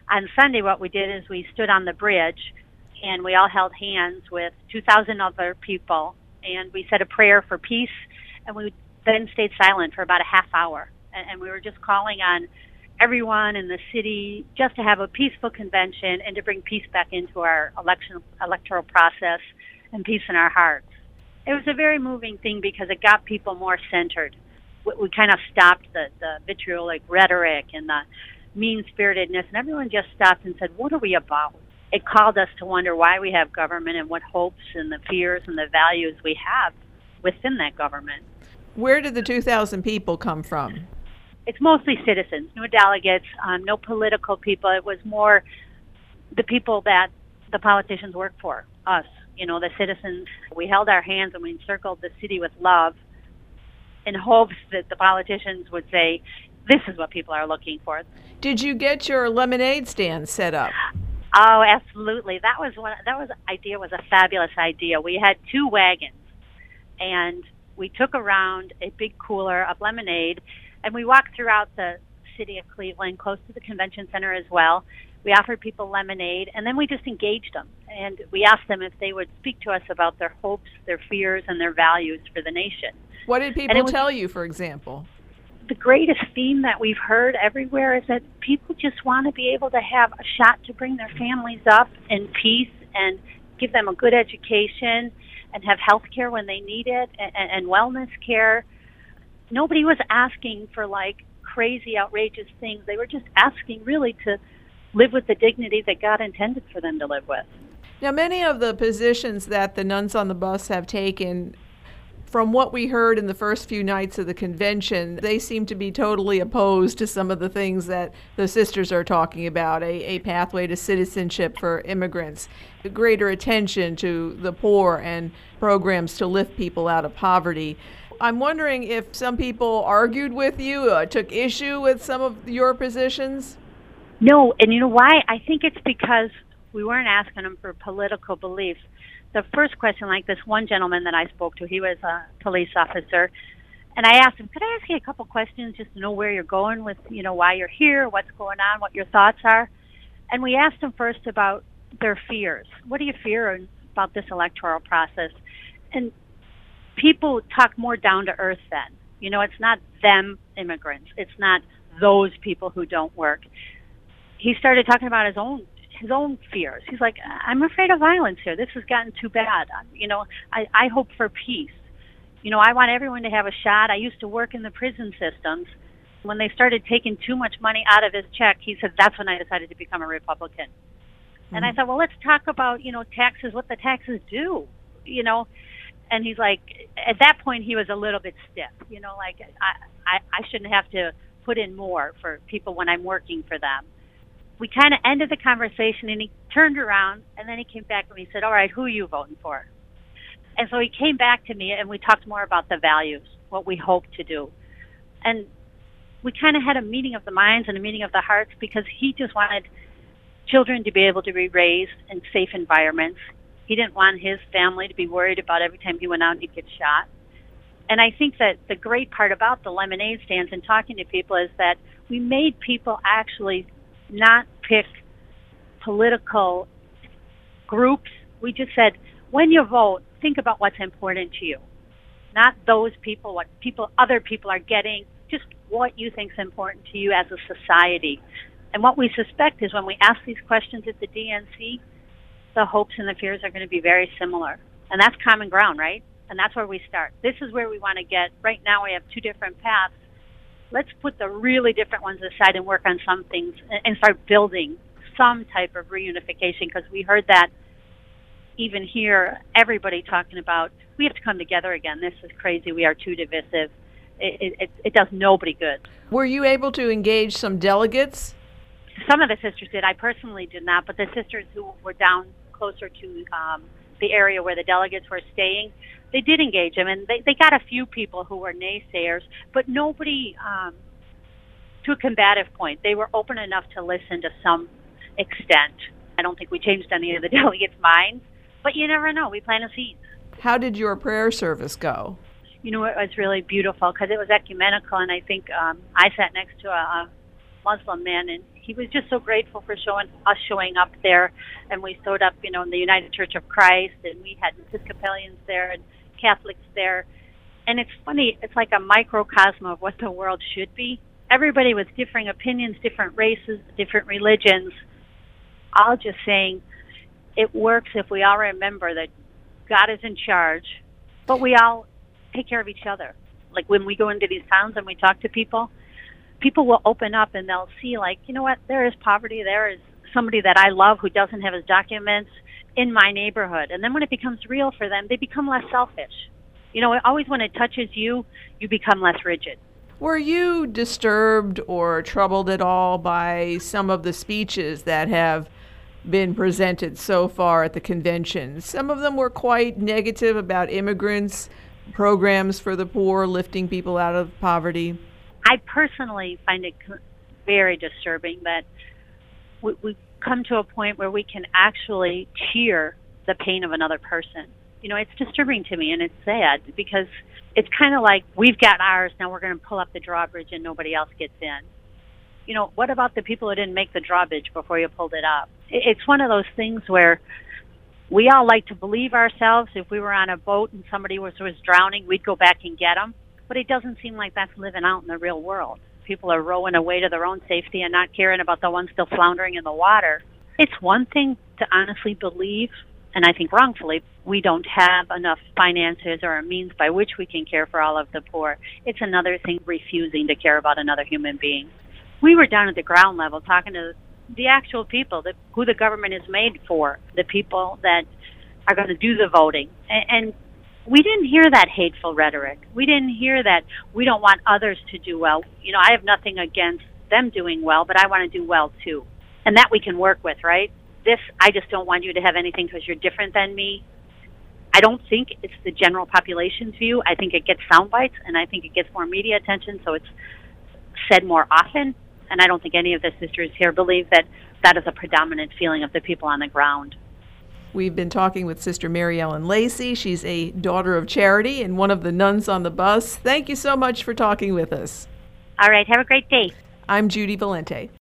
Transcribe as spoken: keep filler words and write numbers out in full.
On Sunday, what we did is we stood on the bridge and we all held hands with two thousand other people, and we said a prayer for peace, and we then stayed silent for about a half hour. And, and we were just calling on everyone in the city just to have a peaceful convention and to bring peace back into our election electoral process and peace in our hearts. It was a very moving thing because it got people more centered. We, we kind of stopped the, the vitriolic rhetoric and the mean-spiritedness, and everyone just stopped and said, what are we about? It called us to wonder why we have government and what hopes and the fears and the values we have within that government. Where did the two thousand people come from? It's mostly citizens, no delegates, um, no political people. It was more the people that the politicians work for, us, you know, the citizens. We held our hands and we encircled the city with love in hopes that the politicians would say, this is what people are looking for. Did you get your lemonade stand set up? Oh, absolutely. That was one. That was idea was a fabulous idea. We had two wagons, and we took around a big cooler of lemonade, and we walked throughout the city of Cleveland, close to the convention center as well. We offered people lemonade, and then we just engaged them, and we asked them if they would speak to us about their hopes, their fears, and their values for the nation. What did people tell you, for example? The greatest theme that we've heard everywhere is that people just want to be able to have a shot to bring their families up in peace and give them a good education and have health care when they need it and, and wellness care. Nobody was asking for like crazy, outrageous things. They were just asking really to live with the dignity that God intended for them to live with. Now, many of the positions that the Nuns on the Bus have taken, from what we heard in the first few nights of the convention, they seem to be totally opposed to some of the things that the sisters are talking about, a, a pathway to citizenship for immigrants, greater attention to the poor, and programs to lift people out of poverty. I'm wondering if some people argued with you, uh, took issue with some of your positions? No, and you know why? I think it's because we weren't asking them for political beliefs. The first question, like this one gentleman that I spoke to, he was a police officer, and I asked him, could I ask you a couple questions just to know where you're going with, you know, why you're here, what's going on, what your thoughts are? And we asked him first about their fears. What do you fear about this electoral process? And people talk more down to earth then. You know, it's not them immigrants. It's not those people who don't work. He started talking about his own his own fears. He's like, I'm afraid of violence here. This has gotten too bad. You know, I, I hope for peace. You know, I want everyone to have a shot. I used to work in the prison systems. When they started taking too much money out of his check, he said, that's when I decided to become a Republican. Mm-hmm. And I thought, well, let's talk about, you know, taxes, what the taxes do, you know. And he's like, at that point, he was a little bit stiff. You know, like, I, I, I shouldn't have to put in more for people when I'm working for them. We kind of ended the conversation, and he turned around, and then he came back and he said, all right, who are you voting for? And so he came back to me, and we talked more about the values, what we hope to do. And we kind of had a meeting of the minds and a meeting of the hearts because he just wanted children to be able to be raised in safe environments. He didn't want his family to be worried about every time he went out he'd get shot. And I think that the great part about the lemonade stands and talking to people is that we made people actually not pick political groups. We just said, when you vote, think about what's important to you. Not those people, what people, other people are getting, just what you think is important to you as a society. And what we suspect is when we ask these questions at the D N C, the hopes and the fears are going to be very similar. And that's common ground, right? And that's where we start. This is where we want to get. Right now we have two different paths. Let's put the really different ones aside and work on some things and start building some type of reunification, because we heard that even here, everybody talking about, we have to come together again. This is crazy. We are too divisive. It, it, it does nobody good. Were you able to engage some delegates? Some of the sisters did. I personally did not, but the sisters who were down closer to um, the area where the delegates were staying, they did engage them, and they, they got a few people who were naysayers, but nobody um, to a combative point. They were open enough to listen to some extent. I don't think we changed any of the delegates' minds, but you never know. We plant a seed. How did your prayer service go? You know, it was really beautiful because it was ecumenical, and I think um, I sat next to a, a Muslim man, and he was just so grateful for showing us showing up there, and we showed up, you know, in the United Church of Christ, and we had Episcopalians there and Catholics there. And it's funny, it's like a microcosm of what the world should be. Everybody with differing opinions, different races, different religions, all just saying it works if we all remember that God is in charge, but we all take care of each other. Like when we go into these towns and we talk to people, people will open up and they'll see, like, you know what, there is poverty, there is somebody that I love who doesn't have his documents in my neighborhood. And then when it becomes real for them, they become less selfish. You know, always when it touches you, you become less rigid. Were you disturbed or troubled at all by some of the speeches that have been presented so far at the convention? Some of them were quite negative about immigrants, programs for the poor, lifting people out of poverty. I personally find it very disturbing that we, we come to a point where we can actually cheer the pain of another person. You know, it's disturbing to me, and it's sad because it's kind of like we've got ours, now we're going to pull up the drawbridge and nobody else gets in. You know, what about the people who didn't make the drawbridge before you pulled it up? It's one of those things where we all like to believe ourselves. If we were on a boat and somebody was, was drowning, we'd go back and get them. But it doesn't seem like that's living out in the real world. People are rowing away to their own safety and not caring about the ones still floundering in the water. It's one thing to honestly believe, and I think wrongfully, we don't have enough finances or a means by which we can care for all of the poor. It's another thing refusing to care about another human being. We were down at the ground level talking to the actual people, the, who the government is made for, the people that are going to do the voting. And, and we didn't hear that hateful rhetoric. We didn't hear that we don't want others to do well. You know, I have nothing against them doing well, but I want to do well too. And that we can work with, right? This, I just don't want you to have anything because you're different than me. I don't think it's the general population's view. I think it gets sound bites, and I think it gets more media attention, so it's said more often. And I don't think any of the sisters here believe that that is a predominant feeling of the people on the ground. We've been talking with Sister Mary Ellen Lacy. She's a daughter of charity and one of the nuns on the bus. Thank you so much for talking with us. All right. Have a great day. I'm Judy Valente.